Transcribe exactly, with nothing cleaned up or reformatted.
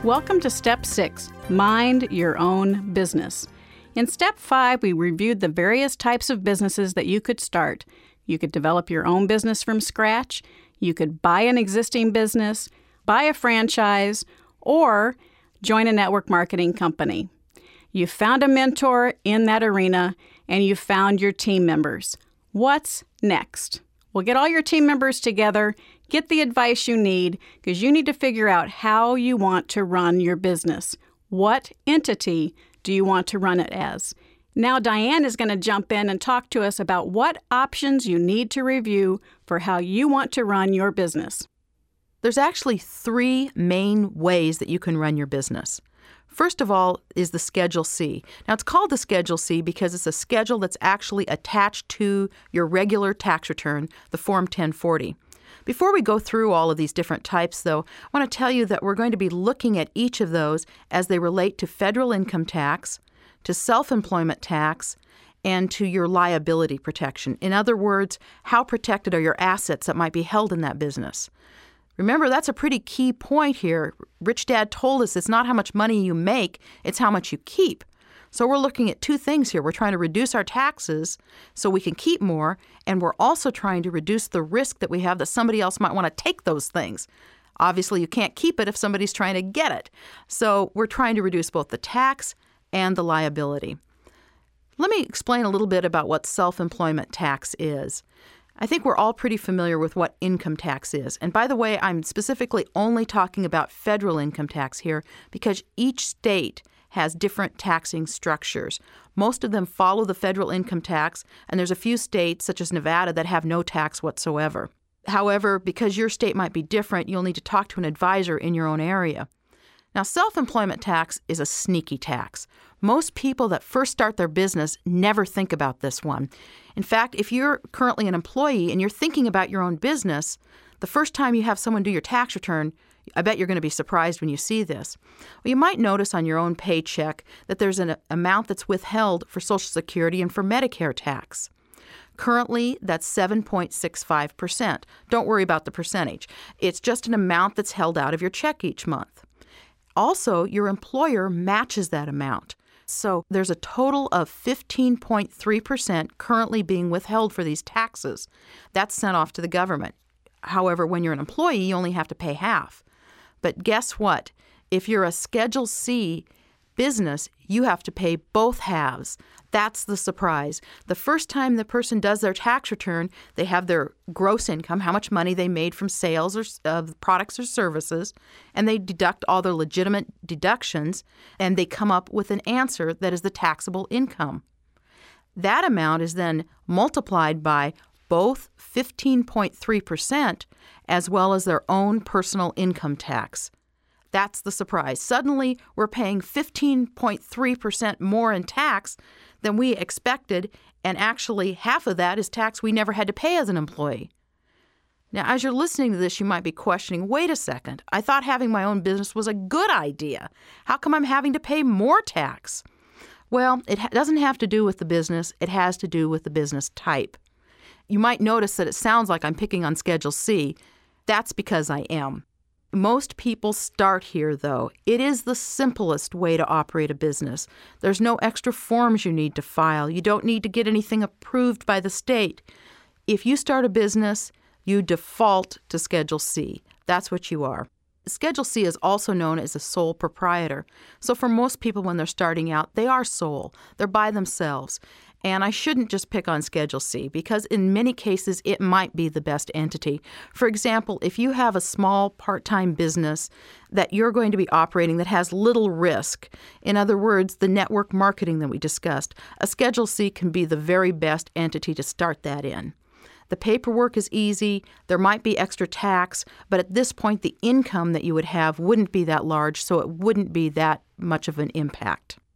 Welcome to Step six, Mind Your Own Business. In Step five, we reviewed the various types of businesses that you could start. You could develop your own business from scratch, you could buy an existing business, buy a franchise, or join a network marketing company. You found a mentor in that arena, and you found your team members. What's next? Well, get all your team members together, get the advice you need, because you need to figure out how you want to run your business. What entity do you want to run it as? Now, Diane is going to jump in and talk to us about what options you need to review for how you want to run your business. There's actually three main ways that you can run your business. First of all is the Schedule C. Now, it's called the Schedule C because it's a schedule that's actually attached to your regular tax return, the Form ten forty. Before we go through all of these different types, though, I want to tell you that we're going to be looking at each of those as they relate to federal income tax, to self-employment tax, and to your liability protection. In other words, how protected are your assets that might be held in that business? Remember, that's a pretty key point here. Rich Dad told us it's not how much money you make, it's how much you keep. So we're looking at two things here. We're trying to reduce our taxes so we can keep more, and we're also trying to reduce the risk that we have that somebody else might want to take those things. Obviously, you can't keep it if somebody's trying to get it. So we're trying to reduce both the tax and the liability. Let me explain a little bit about what self-employment tax is. I think we're all pretty familiar with what income tax is. And by the way, I'm specifically only talking about federal income tax here because each state has different taxing structures. Most of them follow the federal income tax, and there's a few states, such as Nevada, that have no tax whatsoever. However, because your state might be different, you'll need to talk to an advisor in your own area. Now, self-employment tax is a sneaky tax. Most people that first start their business never think about this one. In fact, if you're currently an employee and you're thinking about your own business, the first time you have someone do your tax return, I bet you're going to be surprised when you see this. Well, you might notice on your own paycheck that there's an amount that's withheld for Social Security and for Medicare tax. Currently, that's seven point six five percent. Don't worry about the percentage. It's just an amount that's held out of your check each month. Also, your employer matches that amount. So there's a total of fifteen point three percent currently being withheld for these taxes. That's sent off to the government. However, when you're an employee, you only have to pay half. But guess what? If you're a Schedule C business, you have to pay both halves. That's the surprise. The first time the person does their tax return, they have their gross income, how much money they made from sales or of products or services, and they deduct all their legitimate deductions, and they come up with an answer that is the taxable income. That amount is then multiplied by both fifteen point three percent as well as their own personal income tax. That's the surprise. Suddenly, we're paying fifteen point three percent more in tax than we expected, and actually half of that is tax we never had to pay as an employee. Now, as you're listening to this, you might be questioning, wait a second, I thought having my own business was a good idea. How come I'm having to pay more tax? Well, it ha- doesn't have to do with the business. It has to do with the business type. You might notice that it sounds like I'm picking on Schedule C. That's because I am. Most people start here, though. It is the simplest way to operate a business. There's no extra forms you need to file. You don't need to get anything approved by the state. If you start a business, you default to Schedule C. That's what you are. Schedule C is also known as a sole proprietor. So for most people when they're starting out, they are sole. They're by themselves. And I shouldn't just pick on Schedule C because in many cases it might be the best entity. For example, if you have a small part-time business that you're going to be operating that has little risk, in other words, the network marketing that we discussed, a Schedule C can be the very best entity to start that in. The paperwork is easy, there might be extra tax, but at this point the income that you would have wouldn't be that large, so it wouldn't be that much of an impact.